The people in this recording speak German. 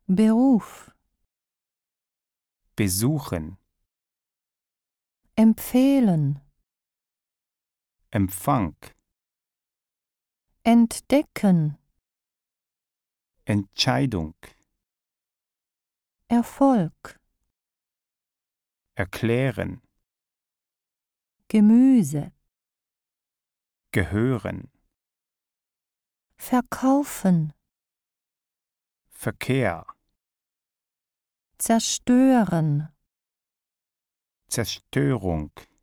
Beruf, besuchen, empfehlen, Empfang, entdecken, Entscheidung, Erfolg, erklären, Gemüse, gehören, verkaufen, Verkehr, zerstören, Zerstörung.